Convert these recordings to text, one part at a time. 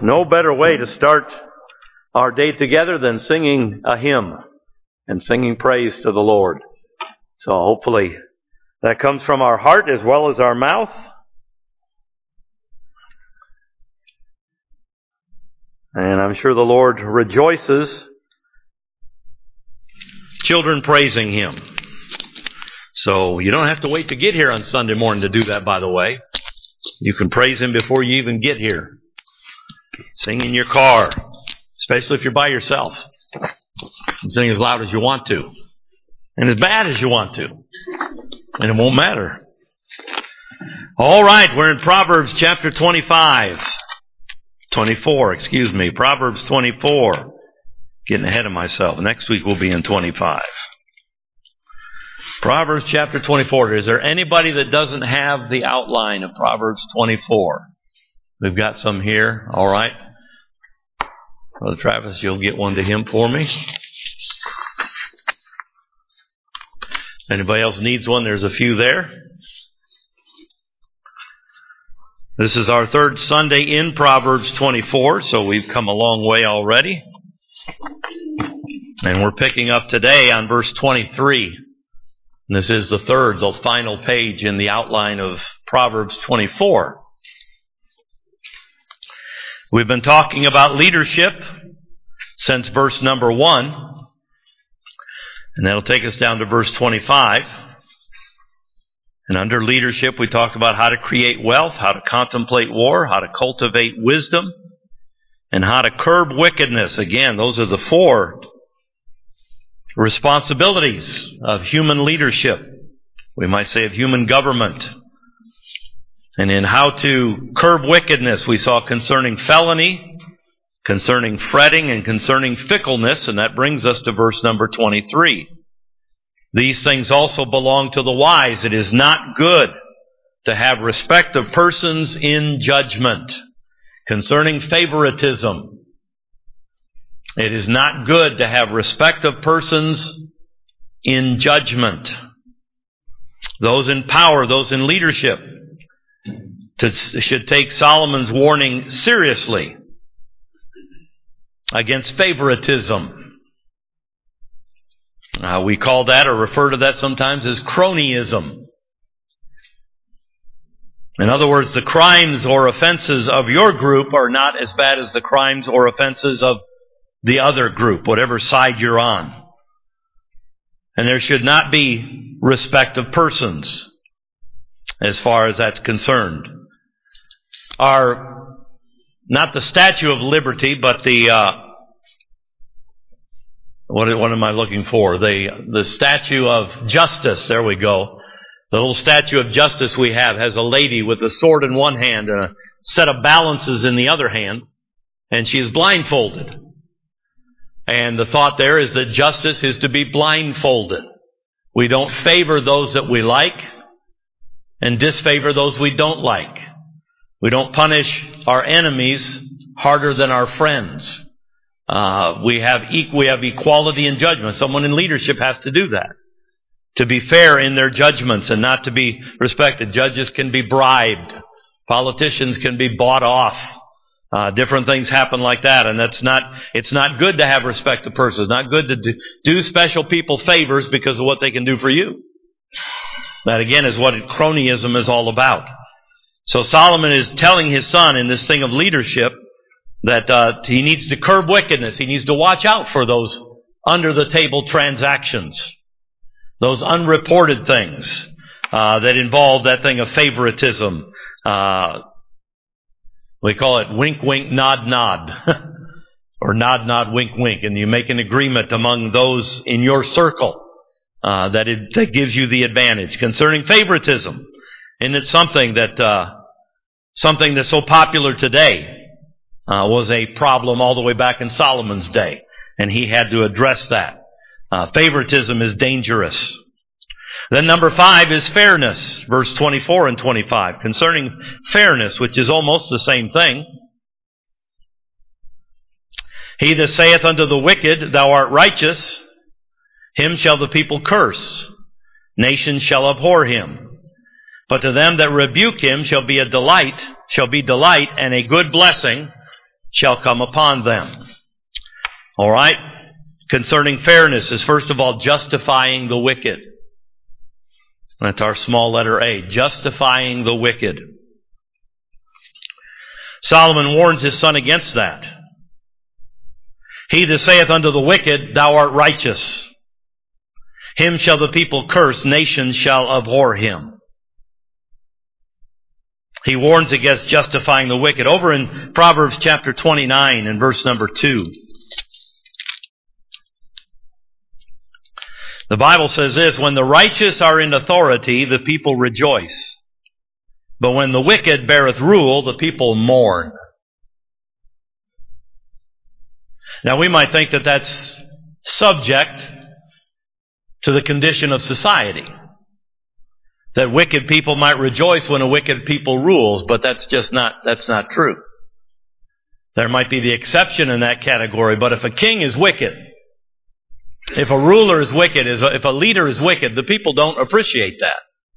no better way to start our day together than singing a hymn and singing praise to the Lord. So hopefully that comes from our heart as well as our mouth. And I'm sure the Lord rejoices children praising Him. So you don't have to wait to get here on Sunday morning to do that, by the way. You can praise Him before you even get here. Sing in your car, especially if you're by yourself. Sing as loud as you want to, and as bad as you want to, and it won't matter. All right, we're in Proverbs chapter 24, Proverbs 24. Getting ahead of myself. Next week we'll be in 25. Proverbs chapter 24. Is there anybody that doesn't have the outline of Proverbs 24? We've got some here. All right. Brother Travis, you'll get one to him for me. Anybody else needs one? There's a few there. This is our third Sunday in Proverbs 24, so we've come a long way already. And we're picking up today on verse 23. And this is the final page in the outline of Proverbs 24. We've been talking about leadership since verse number 1. And that'll take us down to verse 25. And under leadership, we talked about how to create wealth, how to contemplate war, how to cultivate wisdom, and how to curb wickedness. Again, those are the 4 responsibilities of human leadership. We might say of human government. And in how to curb wickedness, we saw concerning felony, concerning fretting, and concerning fickleness. And that brings us to verse number 23. These things also belong to the wise. It is not good to have respect of persons in judgment. Concerning favoritism, it is not good to have respect of persons in judgment. Those in power, those in leadership, should take Solomon's warning seriously against favoritism. We call that or refer to that sometimes as cronyism. In other words, the crimes or offenses of your group are not as bad as the crimes or offenses of the other group, whatever side you're on. And there should not be respect of persons as far as that's concerned. Not the Statue of Liberty, but the what am I looking for? The Statue of Justice. There we go. The little Statue of Justice we have has a lady with a sword in one hand and a set of balances in the other hand, and she is blindfolded. And the thought there is that justice is to be blindfolded. We don't favor those that we like and disfavor those we don't like. We don't punish our enemies harder than our friends. We have equality in judgment. Someone in leadership has to do that. To be fair in their judgments and not to be respected. Judges can be bribed. Politicians can be bought off. Different things happen like that, and it's not good to have respect of persons. It's not good to do special people favors because of what they can do for you. That again is what cronyism is all about. So Solomon is telling his son in this thing of leadership that he needs to curb wickedness. He needs to watch out for those under the table transactions, those unreported things that involve that thing of favoritism. We call it wink, wink, nod, nod. Or nod, nod, wink, wink. And you make an agreement among those in your circle that gives you the advantage. Concerning favoritism, and it's something that's so popular today, was a problem all the way back in Solomon's day. And he had to address that. Favoritism is dangerous. Then number 5 is fairness, verse 24 and 25. Concerning fairness, which is almost the same thing. He that saith unto the wicked, Thou art righteous, him shall the people curse. Nations shall abhor him. But to them that rebuke him shall be delight and a good blessing. shall come upon them. All right? Concerning fairness is first of all justifying the wicked. That's our small letter A. Justifying the wicked. Solomon warns his son against that. He that saith unto the wicked, Thou art righteous. Him shall the people curse, nations shall abhor him. He warns against justifying the wicked. Over in Proverbs chapter 29 and verse number 2. The Bible says this, When the righteous are in authority, the people rejoice. But when the wicked beareth rule, the people mourn. Now we might think that that's subject to the condition of society. That wicked people might rejoice when a wicked people rules, but that's not true. There might be the exception in that category, but if a king is wicked, if a ruler is wicked, if a leader is wicked, the people don't appreciate that.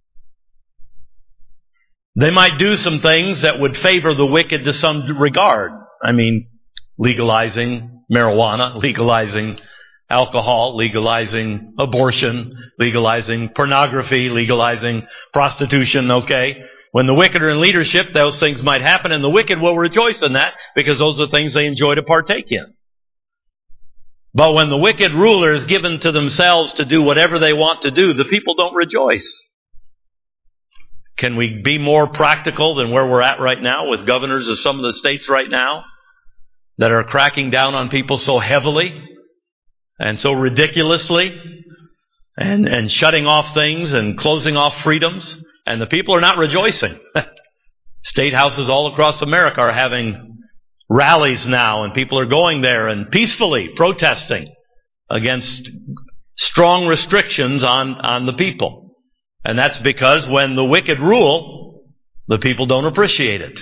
They might do some things that would favor the wicked to some regard. I mean, legalizing marijuana, legalizing alcohol, legalizing abortion, legalizing pornography, legalizing prostitution, okay? When the wicked are in leadership, those things might happen, and the wicked will rejoice in that because those are things they enjoy to partake in. But when the wicked ruler is given to themselves to do whatever they want to do, the people don't rejoice. Can we be more practical than where we're at right now with governors of some of the states right now that are cracking down on people so heavily and so ridiculously and shutting off things and closing off freedoms, and the people are not rejoicing? State houses all across America are having rallies now, and people are going there and peacefully protesting against strong restrictions on the people. And that's because when the wicked rule, the people don't appreciate it.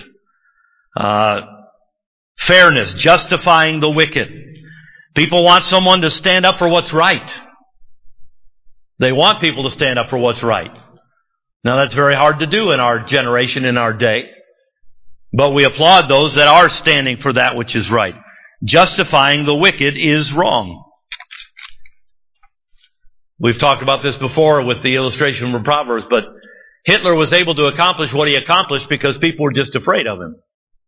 Fairness, justifying the wicked. People want someone to stand up for what's right. They want people to stand up for what's right. Now that's very hard to do in our generation, in our day. But we applaud those that are standing for that which is right. Justifying the wicked is wrong. We've talked about this before with the illustration from Proverbs, but Hitler was able to accomplish what he accomplished because people were just afraid of him.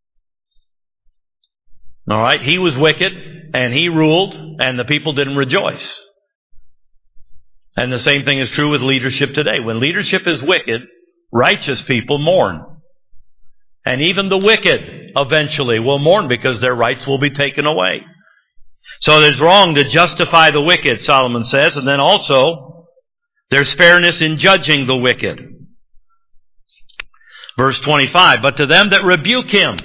All right, he was wicked, and he ruled, and the people didn't rejoice. And the same thing is true with leadership today. When leadership is wicked, righteous people mourn. And even the wicked eventually will mourn because their rights will be taken away. So it's wrong to justify the wicked, Solomon says. And then also, there's fairness in judging the wicked. Verse 25, But to them that rebuke him,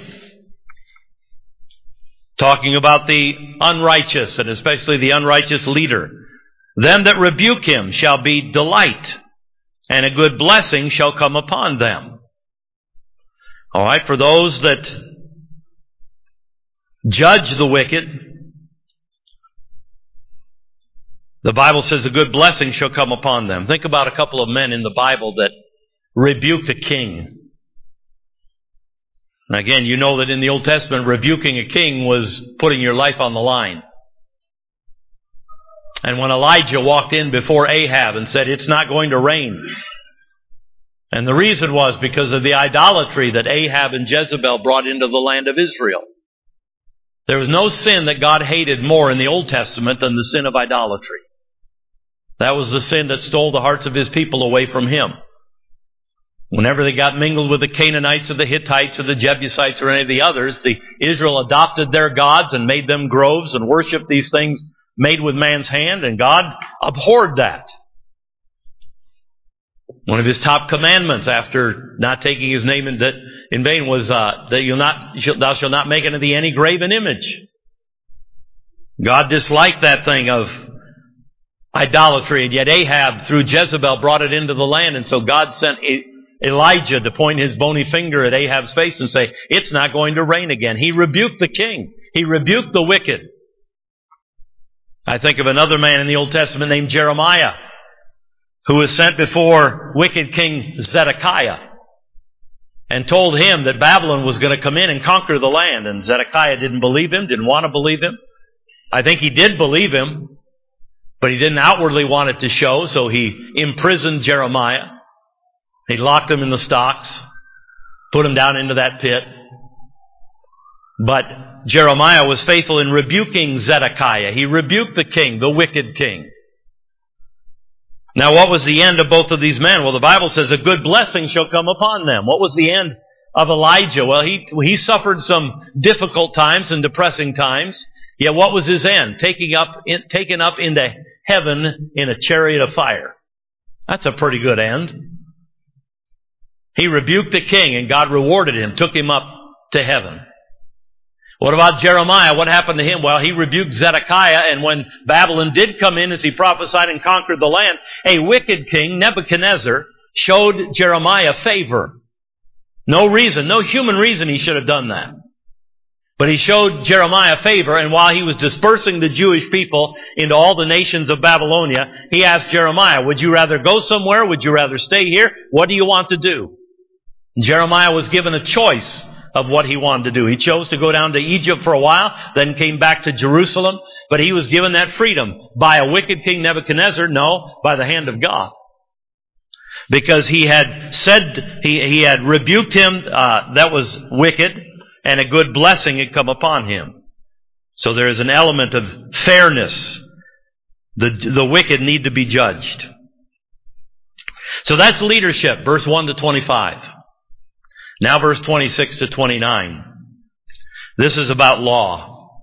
talking about the unrighteous, and especially the unrighteous leader, them that rebuke him shall be delight, and a good blessing shall come upon them. All right, for those that judge the wicked, the Bible says a good blessing shall come upon them. Think about a couple of men in the Bible that rebuked a king. And again, you know that in the Old Testament, rebuking a king was putting your life on the line. And when Elijah walked in before Ahab and said, it's not going to rain. And the reason was because of the idolatry that Ahab and Jezebel brought into the land of Israel. There was no sin that God hated more in the Old Testament than the sin of idolatry. That was the sin that stole the hearts of His people away from Him. Whenever they got mingled with the Canaanites or the Hittites or the Jebusites or any of the others, Israel adopted their gods and made them groves and worshipped these things made with man's hand, and God abhorred that. One of His top commandments after not taking His name in vain was that thou shalt not make unto thee any graven image. God disliked that thing of idolatry, and yet Ahab, through Jezebel, brought it into the land, and so God sent Elijah to point his bony finger at Ahab's face and say, it's not going to rain again. He rebuked the king. He rebuked the wicked. I think of another man in the Old Testament named Jeremiah, who was sent before wicked King Zedekiah. and told him that Babylon was going to come in and conquer the land. And Zedekiah didn't believe him, didn't want to believe him. I think he did believe him, but he didn't outwardly want it to show, so he imprisoned Jeremiah. He locked him in the stocks, put him down into that pit. But Jeremiah was faithful in rebuking Zedekiah. He rebuked the king, the wicked king. Now, what was the end of both of these men? Well, the Bible says a good blessing shall come upon them. What was the end of Elijah? Well, he suffered some difficult times and depressing times. Yet what was his end? Taken up into heaven in a chariot of fire. That's a pretty good end. He rebuked the king and God rewarded him, took him up to heaven. What about Jeremiah? What happened to him? Well, he rebuked Zedekiah, and when Babylon did come in as he prophesied and conquered the land, a wicked king, Nebuchadnezzar, showed Jeremiah favor. No reason, no human reason he should have done that. But he showed Jeremiah favor, and while he was dispersing the Jewish people into all the nations of Babylonia, he asked Jeremiah, would you rather go somewhere? Would you rather stay here? What do you want to do? And Jeremiah was given a choice of what he wanted to do. He chose to go down to Egypt for a while, then came back to Jerusalem, but he was given that freedom by a wicked king Nebuchadnezzar? No, by the hand of God. Because he had said, he had rebuked him, that was wicked, and a good blessing had come upon him. So there is an element of fairness. The wicked need to be judged. So that's leadership, verse 1 to 25. Now verse 26 to 29. This is about law.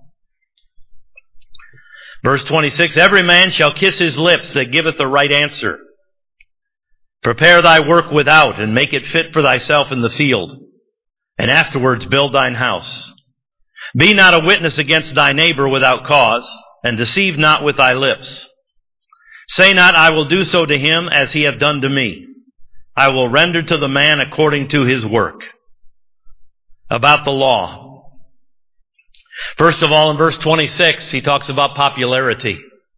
Verse 26, every man shall kiss his lips that giveth the right answer. Prepare thy work without, and make it fit for thyself in the field. And afterwards build thine house. Be not a witness against thy neighbor without cause, and deceive not with thy lips. Say not, I will do so to him as he hath done to me. I will render to the man according to his work. About the law. First of all, in verse 26, he talks about popularity.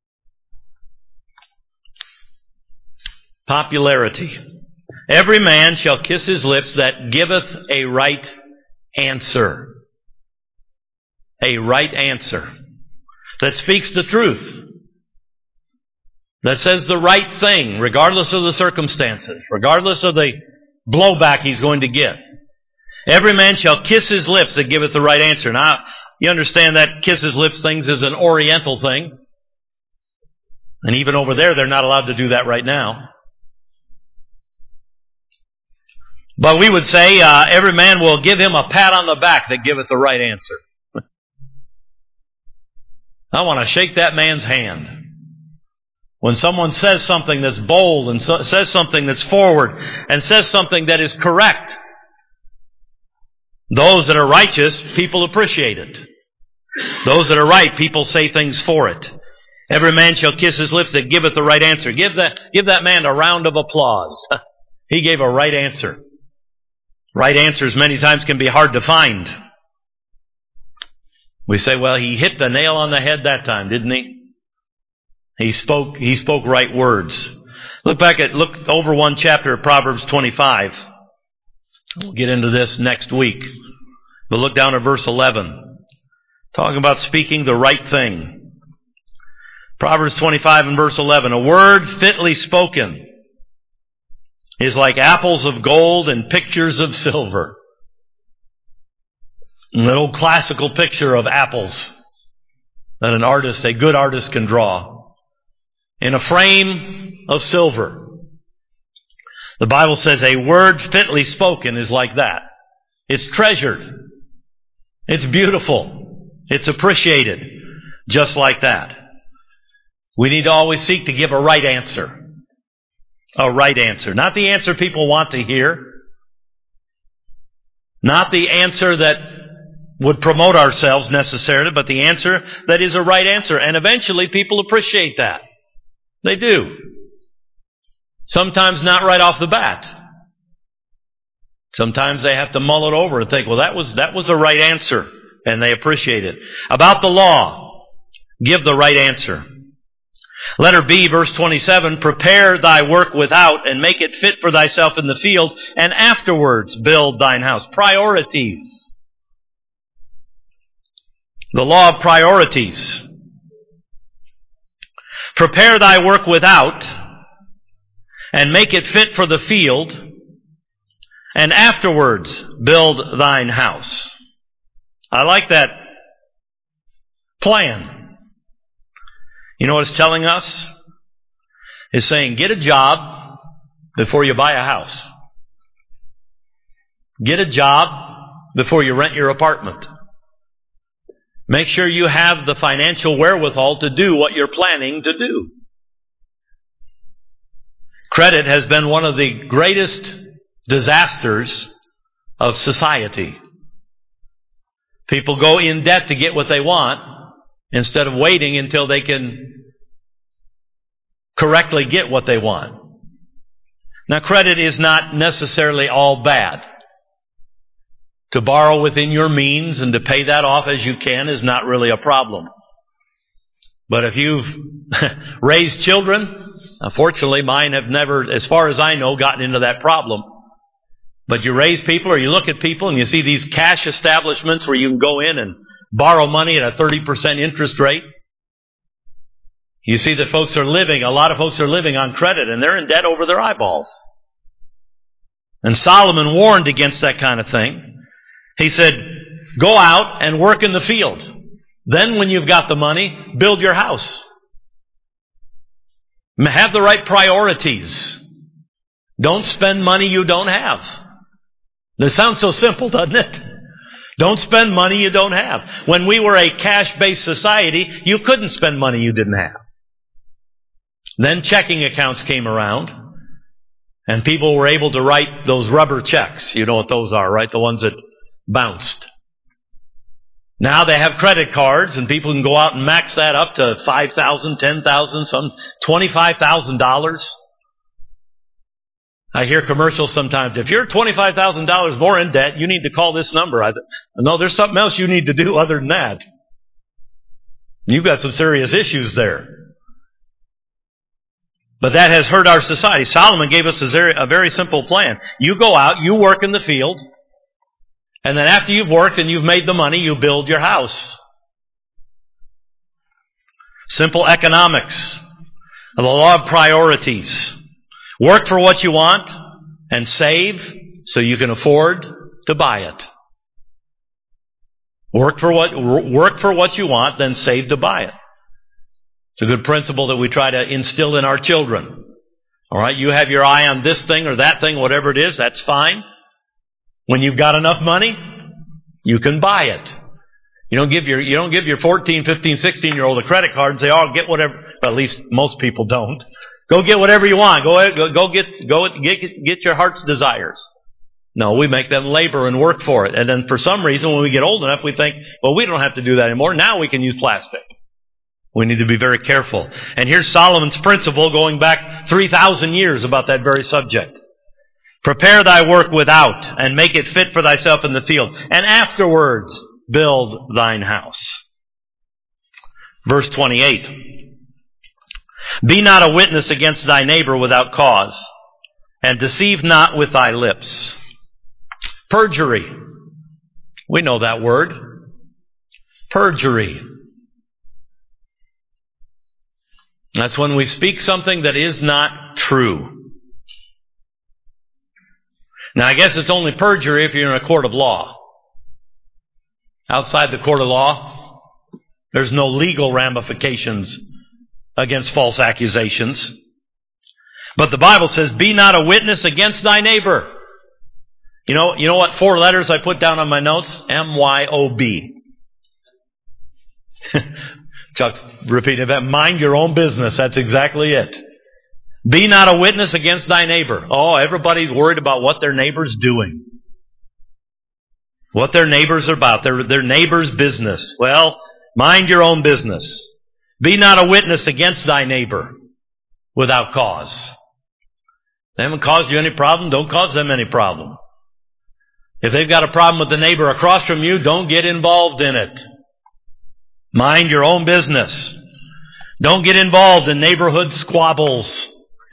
Popularity. Every man shall kiss his lips that giveth a right answer. A right answer. That speaks the truth. That says the right thing, regardless of the circumstances, regardless of the blowback he's going to get. Every man shall kiss his lips that giveth the right answer. Now, you understand that kiss his lips things is an Oriental thing. And even over there, they're not allowed to do that right now. But we would say every man will give him a pat on the back that giveth the right answer. I want to shake that man's hand. When someone says something that's bold and says something that's forward and says something that is correct, those that are righteous, people appreciate it. Those that are right, people say things for it. Every man shall kiss his lips that giveth the right answer. Give that man a round of applause. He gave a right answer. Right answers many times can be hard to find. We say, well, he hit the nail on the head that time, didn't he? He spoke right words. Look over one chapter of Proverbs 25. We'll get into this next week. But look down at verse 11. Talking about speaking the right thing. Proverbs 25 and verse 11. A word fitly spoken is like apples of gold and pictures of silver. An old classical picture of apples that a good artist can draw. In a frame of silver. The Bible says a word fitly spoken is like that. It's treasured. It's beautiful. It's appreciated. Just like that. We need to always seek to give a right answer. A right answer. Not the answer people want to hear. Not the answer that would promote ourselves necessarily, but the answer that is a right answer. And eventually people appreciate that. They do. Sometimes not right off the bat. Sometimes they have to mull it over and think, well, that was the right answer. And they appreciate it. About the law, give the right answer. Letter B, verse 27, prepare thy work without, and make it fit for thyself in the field, and afterwards build thine house. Priorities. The law of priorities. Prepare thy work without, and make it fit for the field, and afterwards build thine house. I like that plan. You know what it's telling us? It's saying, get a job before you buy a house. Get a job before you rent your apartment. Make sure you have the financial wherewithal to do what you're planning to do. Credit has been one of the greatest disasters of society. People go in debt to get what they want instead of waiting until they can correctly get what they want. Now, credit is not necessarily all bad. To borrow within your means and to pay that off as you can is not really a problem. But if you've raised children, unfortunately mine have never, as far as I know, gotten into that problem. But you raise people or you look at people and you see these cash establishments where you can go in and borrow money at a 30% interest rate. You see that a lot of folks are living on credit and they're in debt over their eyeballs. And Solomon warned against that kind of thing. He said, go out and work in the field. Then when you've got the money, build your house. Have the right priorities. Don't spend money you don't have. This sounds so simple, doesn't it? Don't spend money you don't have. When we were a cash-based society, you couldn't spend money you didn't have. Then checking accounts came around, and people were able to write those rubber checks. You know what those are, right? The ones that bounced. Now they have credit cards, and people can go out and max that up to $5,000, $10,000, some $25,000. I hear commercials sometimes. If you're $25,000 more in debt, you need to call this number. No, there's something else you need to do other than that. You've got some serious issues there. But that has hurt our society. Solomon gave us a very simple plan. You go out, you work in the field, and then after you've worked and you've made the money, you build your house. Simple economics. The law of priorities. Work for what you want and save so you can afford to buy it. Work for what you want, then save to buy it. It's a good principle that we try to instill in our children. All right, you have your eye on this thing or that thing, whatever it is, that's fine. When you've got enough money, you can buy it. You don't give your 14, 15, 16-year-old a credit card and say, "Oh, get whatever." Well, at least most people don't. Go get whatever you want. Go get your heart's desires. No, we make them labor and work for it. And then for some reason, when we get old enough, we think, well, we don't have to do that anymore. Now we can use plastic. We need to be very careful. And here's Solomon's principle going back 3,000 years about that very subject. Prepare thy work without, and make it fit for thyself in the field, and afterwards build thine house. Verse 28. Be not a witness against thy neighbor without cause, and deceive not with thy lips. Perjury. We know that word. Perjury. That's when we speak something that is not true. Now, I guess it's only perjury if you're in a court of law. Outside the court of law, there's no legal ramifications against false accusations. But the Bible says, be not a witness against thy neighbor. You know what 4 letters I put down on my notes? M-Y-O-B. Chuck's repeating that. Mind your own business. That's exactly it. Be not a witness against thy neighbor. Oh, everybody's worried about what their neighbor's doing. What their neighbors are about. Their neighbor's business. Well, mind your own business. Be not a witness against thy neighbor without cause. They haven't caused you any problem. Don't cause them any problem. If they've got a problem with the neighbor across from you, don't get involved in it. Mind your own business. Don't get involved in neighborhood squabbles.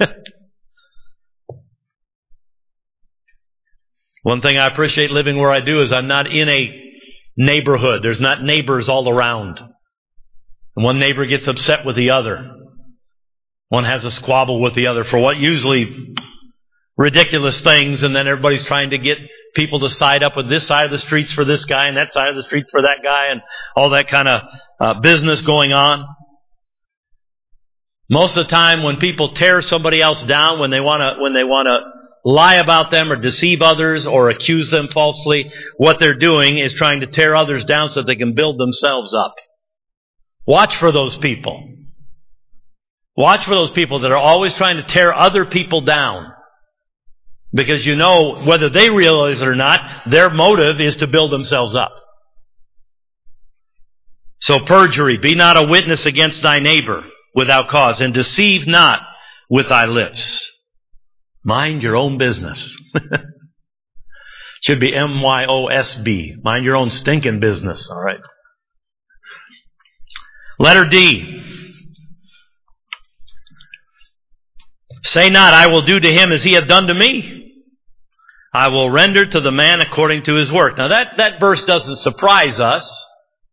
One thing I appreciate living where I do is I'm not in a neighborhood. There's not neighbors all around. And one neighbor gets upset with the other. One has a squabble with the other for what usually ridiculous things, and then everybody's trying to get people to side up with this side of the streets for this guy and that side of the streets for that guy, and all that kind of business going on. Most of the time when people tear somebody else down, when they want to lie about them or deceive others or accuse them falsely, what they're doing is trying to tear others down so that they can build themselves up. Watch for those people. Watch for those people that are always trying to tear other people down. Because you know, whether they realize it or not, their motive is to build themselves up. So perjury, be not a witness against thy neighbor without cause, and deceive not with thy lips. Mind your own business. Should be MYOSB. Mind your own stinking business. All right. Letter D. Say not, I will do to him as he hath done to me. I will render to the man according to his work. Now that verse doesn't surprise us,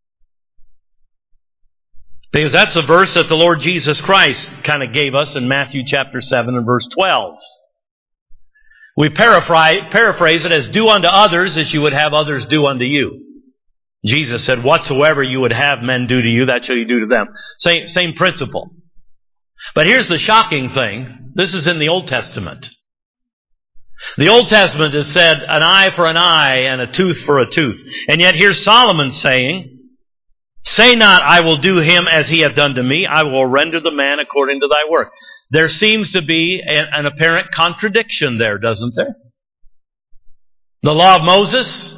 because that's a verse that the Lord Jesus Christ kind of gave us in Matthew chapter 7 and verse 12. We paraphrase it as, do unto others as you would have others do unto you. Jesus said, whatsoever you would have men do to you, that shall you do to them. Same principle. But here's the shocking thing. This is in the Old Testament. The Old Testament has said an eye for an eye and a tooth for a tooth. And yet here's Solomon saying, say not, I will do him as he hath done to me. I will render the man according to thy work. There seems to be an apparent contradiction there, doesn't there? The law of Moses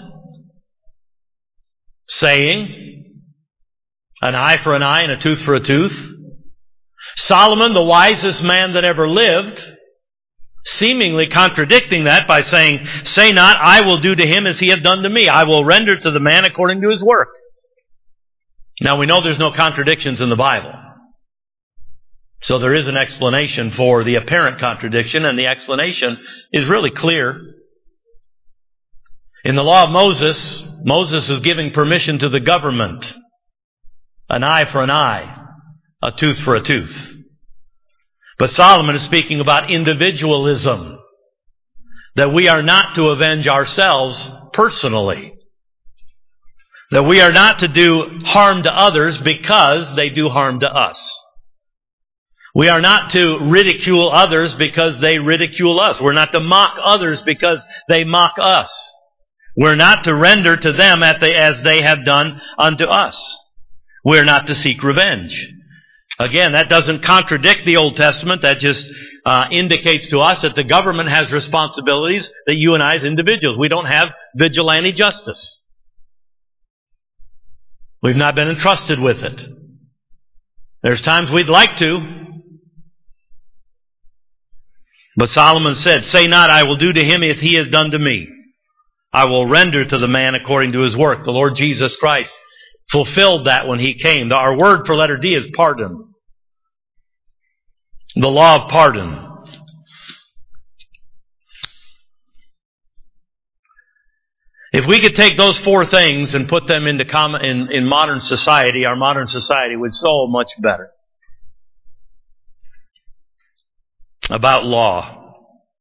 saying an eye for an eye and a tooth for a tooth. Solomon, the wisest man that ever lived, seemingly contradicting that by saying, say not, I will do to him as he hath done to me. I will render to the man according to his work. Now we know there's no contradictions in the Bible. So there is an explanation for the apparent contradiction, and the explanation is really clear. In the law of Moses, Moses is giving permission to the government. An eye for an eye, a tooth for a tooth. But Solomon is speaking about individualism. That we are not to avenge ourselves personally. That we are not to do harm to others because they do harm to us. We are not to ridicule others because they ridicule us. We're not to mock others because they mock us. We're not to render to them as they have done unto us. We're not to seek revenge. Again, that doesn't contradict the Old Testament. That just indicates to us that the government has responsibilities that you and I as individuals. We don't have vigilante justice. We've not been entrusted with it. There's times we'd like to. But Solomon said, say not, I will do to him as he has done to me. I will render to the man according to his work. The Lord Jesus Christ fulfilled that when he came. Our word for letter D is pardon. The law of pardon. If we could take those four things and put them into in modern society, our modern society would so much better. About law.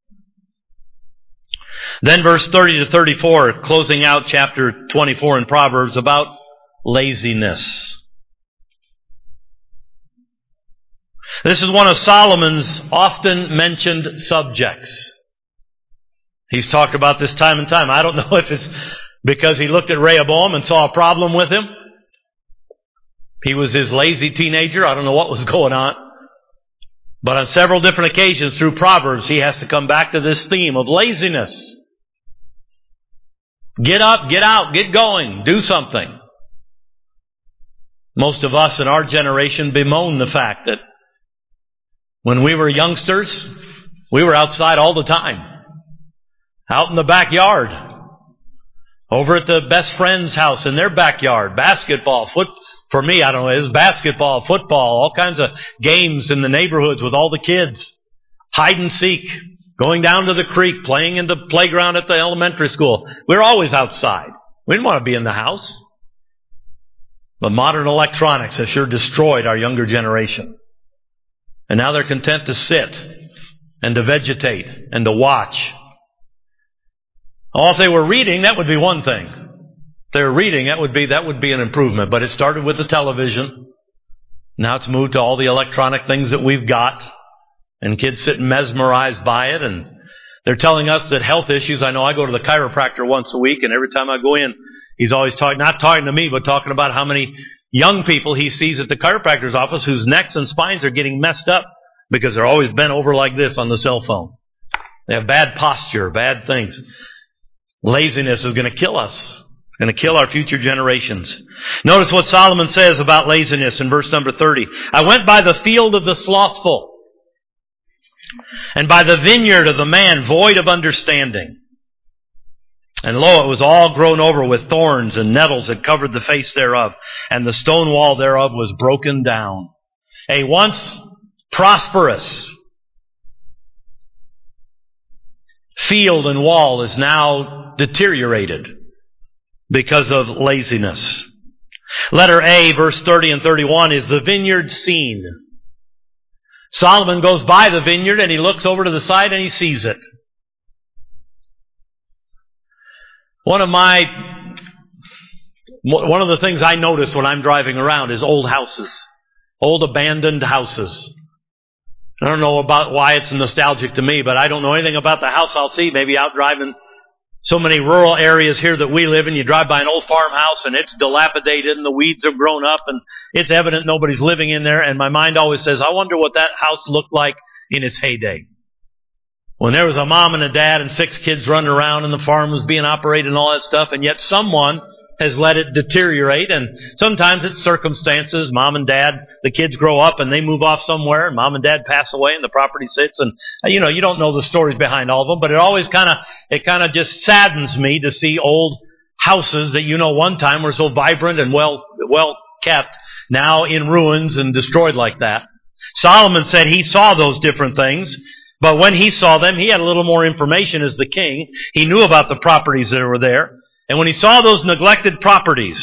Then verse 30 to 34, closing out chapter 24 in Proverbs, about laziness. This is one of Solomon's often mentioned subjects. He's talked about this time and time. I don't know if it's because he looked at Rehoboam and saw a problem with him. He was his lazy teenager. I don't know what was going on. But on several different occasions through Proverbs, he has to come back to this theme of laziness. Get up, get out, get going, do something. Most of us in our generation bemoan the fact that when we were youngsters, we were outside all the time. Out in the backyard. Over at the best friend's house in their backyard. Basketball, For me, I don't know, it was basketball, football, all kinds of games in the neighborhoods with all the kids. Hide and seek, going down to the creek, playing in the playground at the elementary school. We were always outside. We didn't want to be in the house. But modern electronics has sure destroyed our younger generation. And now they're content to sit and to vegetate and to watch. Oh, if they were reading, that would be one thing. If they were reading, that would be an improvement. But it started with the television. Now it's moved to all the electronic things that we've got. And kids sit mesmerized by it. And they're telling us that health issues, I know I go to the chiropractor once a week, and every time I go in, he's always not talking to me, but talking about how many young people he sees at the chiropractor's office whose necks and spines are getting messed up because they're always bent over like this on the cell phone. They have bad posture, bad things. Laziness is going to kill us. It's going to kill our future generations. Notice what Solomon says about laziness in verse number 30. I went by the field of the slothful, and by the vineyard of the man void of understanding. And lo, it was all grown over with thorns, and nettles had covered the face thereof, and the stone wall thereof was broken down. A once prosperous field and wall is now deteriorated because of laziness. Letter A, verse 30 and 31, is the vineyard scene. Solomon goes by the vineyard and he looks over to the side and he sees it. One of the things I notice when I'm driving around is old houses. Old abandoned houses. I don't know about why it's nostalgic to me, but I don't know anything about the house I'll see. Maybe out driving so many rural areas here that we live in, you drive by an old farmhouse and it's dilapidated and the weeds have grown up and it's evident nobody's living in there. And my mind always says, I wonder what that house looked like in its heyday. When there was a mom and a dad and 6 kids running around and the farm was being operated and all that stuff, and yet someone has let it deteriorate, and sometimes it's circumstances. Mom and dad, the kids grow up and they move off somewhere, and mom and dad pass away and the property sits, and you don't know the stories behind all of them, but it always kind of just saddens me to see old houses that one time were so vibrant and well kept, now in ruins and destroyed like that. Solomon said he saw those different things, but when he saw them, he had a little more information as the king. He knew about the properties that were there. And when he saw those neglected properties,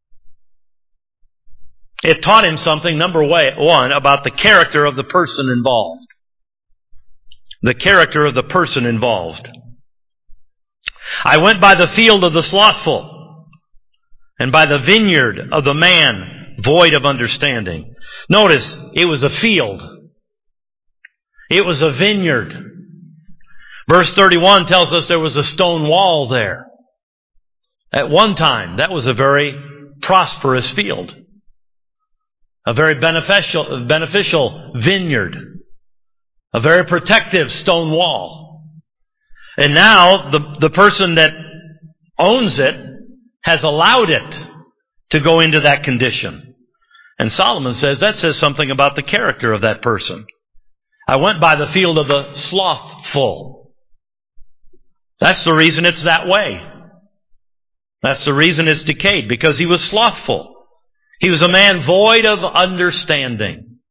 it taught him something, number one, about the character of the person involved. The character of the person involved. I went by the field of the slothful, and by the vineyard of the man void of understanding. Notice, it was a field. It was a vineyard. Verse 31 tells us there was a stone wall there. At one time, that was a very prosperous field. A very beneficial vineyard. A very protective stone wall. And now, the person that owns it has allowed it to go into that condition. And Solomon says that says something about the character of that person. I went by the field of the slothful. That's the reason it's that way. That's the reason it's decayed, because he was slothful. He was a man void of understanding.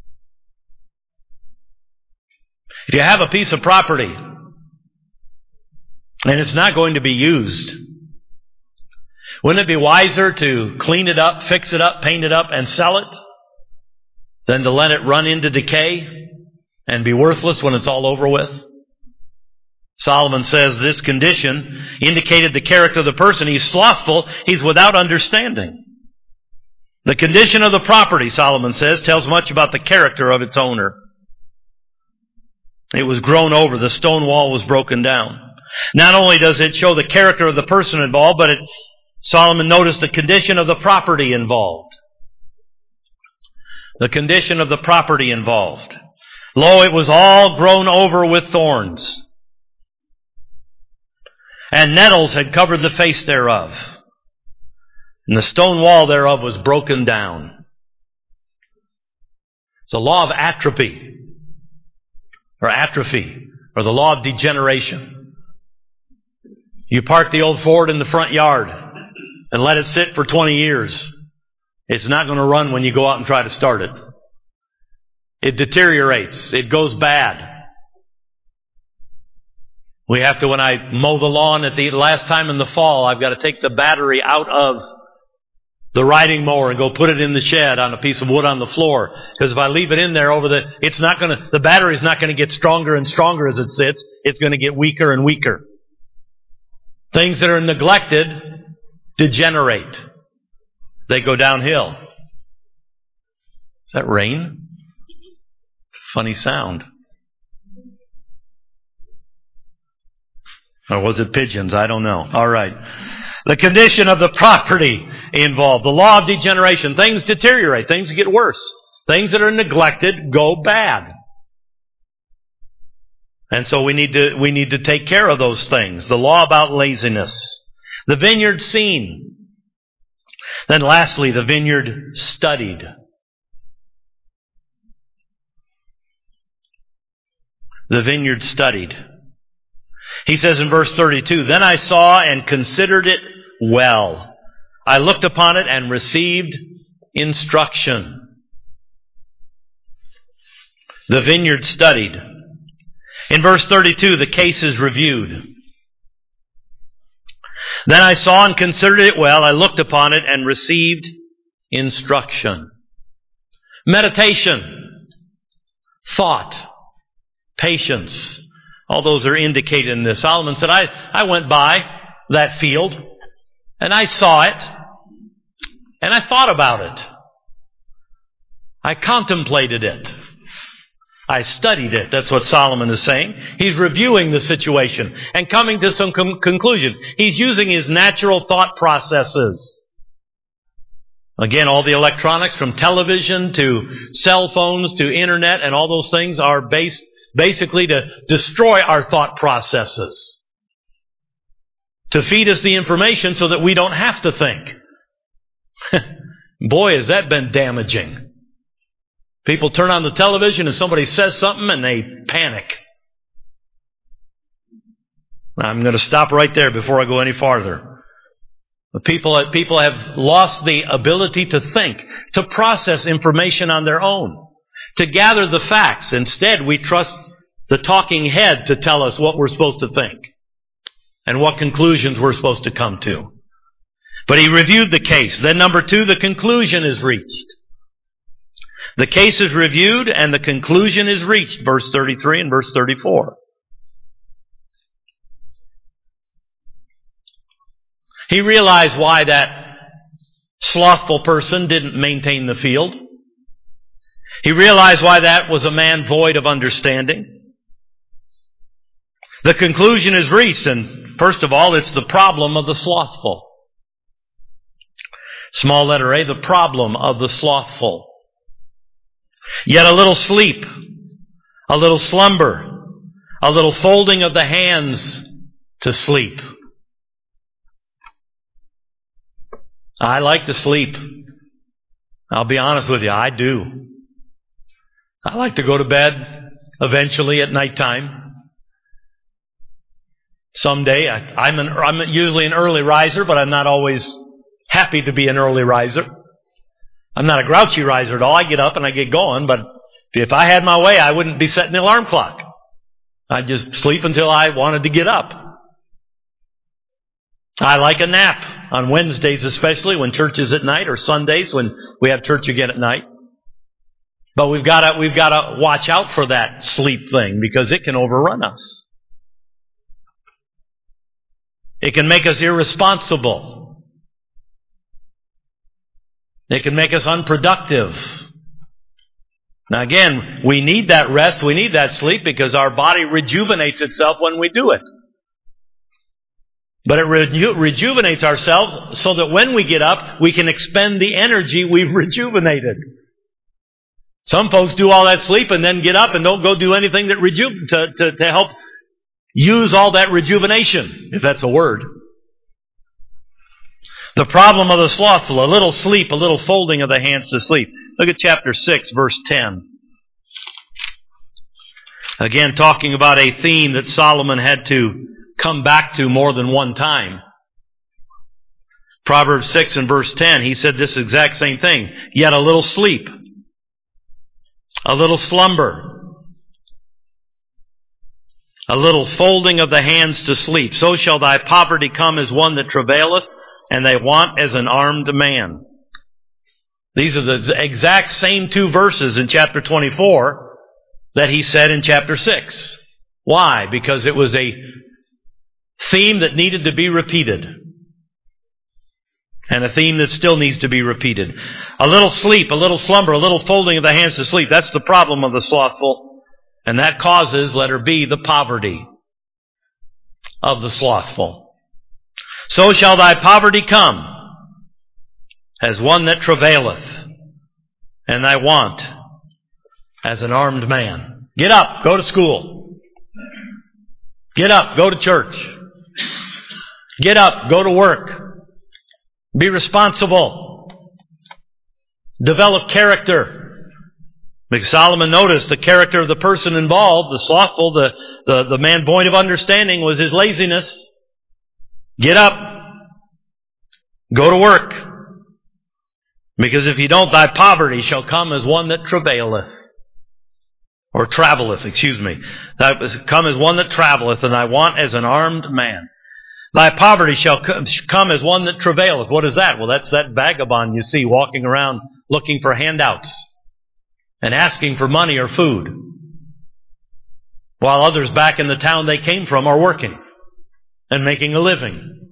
If you have a piece of property and it's not going to be used, wouldn't it be wiser to clean it up, fix it up, paint it up, and sell it than to let it run into decay and be worthless when it's all over with? Solomon says this condition indicated the character of the person. He's slothful. He's without understanding. The condition of the property, Solomon says, tells much about the character of its owner. It was grown over. The stone wall was broken down. Not only does it show the character of the person involved, but Solomon noticed the condition of the property involved. The condition of the property involved. Lo, it was all grown over with thorns, and nettles had covered the face thereof, and the stone wall thereof was broken down. It's a law of atrophy, or the law of degeneration. You park the old Ford in the front yard and let it sit for 20 years. It's not going to run when you go out and try to start it. It deteriorates. It goes bad. We have to, when I mow the lawn at the last time in the fall, I've got to take the battery out of the riding mower and go put it in the shed on a piece of wood on the floor. Because if I leave it in there the battery's not going to get stronger and stronger as it sits. It's going to get weaker and weaker. Things that are neglected degenerate. They go downhill. Is that rain? Funny sound. Or was it pigeons? I don't know. All right. The condition of the property involved. The law of degeneration. Things deteriorate. Things get worse. Things that are neglected go bad. And so we need to take care of those things. The law about laziness. The vineyard seen. Then lastly, the vineyard studied. The vineyard studied. He says in verse 32, "Then I saw and considered it well. I looked upon it and received instruction." The vineyard studied. In verse 32, the case is reviewed. "Then I saw and considered it well. I looked upon it and received instruction." Meditation, thought, patience. All those are indicated in this. Solomon said, I went by that field and I saw it and I thought about it. I contemplated it. I studied it. That's what Solomon is saying. He's reviewing the situation and coming to some conclusions. He's using his natural thought processes. Again, all the electronics from television to cell phones to internet and all those things are based basically to destroy our thought processes. To feed us the information so that we don't have to think. Boy, has that been damaging. People turn on the television and somebody says something and they panic. I'm going to stop right there before I go any farther. People have lost the ability to think, to process information on their own, to gather the facts. Instead, we trust the talking head to tell us what we're supposed to think and what conclusions we're supposed to come to. But he reviewed the case. Then number 2, the conclusion is reached. The case is reviewed and the conclusion is reached. Verse 33 and verse 34. He realized why that slothful person didn't maintain the field. He realized why that was a man void of understanding. The conclusion is reached, and first of all, it's the problem of the slothful. Small letter A, the problem of the slothful. Yet a little sleep, a little slumber, a little folding of the hands to sleep. I like to sleep. I'll be honest with you, I do. I like to go to bed eventually at nighttime. Someday, I'm usually an early riser, but I'm not always happy to be an early riser. I'm not a grouchy riser at all. I get up and I get going, but if I had my way, I wouldn't be setting the alarm clock. I'd just sleep until I wanted to get up. I like a nap on Wednesdays, especially when church is at night, or Sundays when we have church again at night. But we've got to watch out for that sleep thing because it can overrun us. It can make us irresponsible. It can make us unproductive. Now again, we need that rest, we need that sleep because our body rejuvenates itself when we do it. But it rejuvenates ourselves so that when we get up, we can expend the energy we've rejuvenated. Some folks do all that sleep and then get up and don't go do anything that to help use all that rejuvenation, if that's a word. The problem of the slothful, a little sleep, a little folding of the hands to sleep. Look at chapter 6, verse 10. Again, talking about a theme that Solomon had to come back to more than one time. Proverbs 6 and verse 10, he said this exact same thing. Yet a little sleep, a little slumber, a little folding of the hands to sleep. So shall thy poverty come as one that travaileth, and thy want as an armed man. These are the exact same two verses in chapter 24 that he said in chapter 6. Why? Because it was a theme that needed to be repeated. And a theme that still needs to be repeated. A little sleep, a little slumber, a little folding of the hands to sleep. That's the problem of the slothful. And that causes, letter B, the poverty of the slothful. So shall thy poverty come as one that travaileth, and thy want as an armed man. Get up, go to school. Get up, go to church. Get up, go to work. Be responsible. Develop character. Because Solomon noticed the character of the person involved, the slothful, the man void of understanding, was his laziness. Get up. Go to work. Because if you don't, thy poverty shall come as one that travaileth. Or traveleth, excuse me. Thy come as one that traveleth, and thy want as an armed man. Thy poverty shall come as one that travaileth. What is that? Well, that's that vagabond you see walking around looking for handouts and asking for money or food, while others back in the town they came from are working and making a living.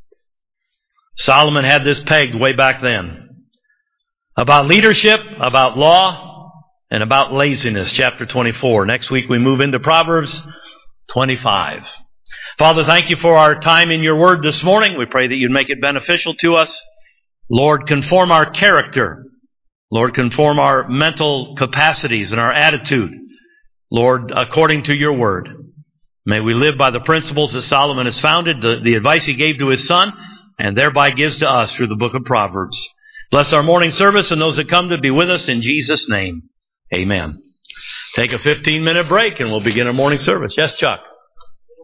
Solomon had this pegged way back then. About leadership, about law, and about laziness, chapter 24. Next week we move into Proverbs 25. Father, thank you for our time in your word this morning. We pray that you'd make it beneficial to us. Lord, conform our character. Lord, conform our mental capacities and our attitude. Lord, according to your word. May we live by the principles that Solomon has founded, the advice he gave to his son, and thereby gives to us through the book of Proverbs. Bless our morning service and those that come to be with us in Jesus' name. Amen. Take a 15-minute break and we'll begin our morning service. Yes, Chuck?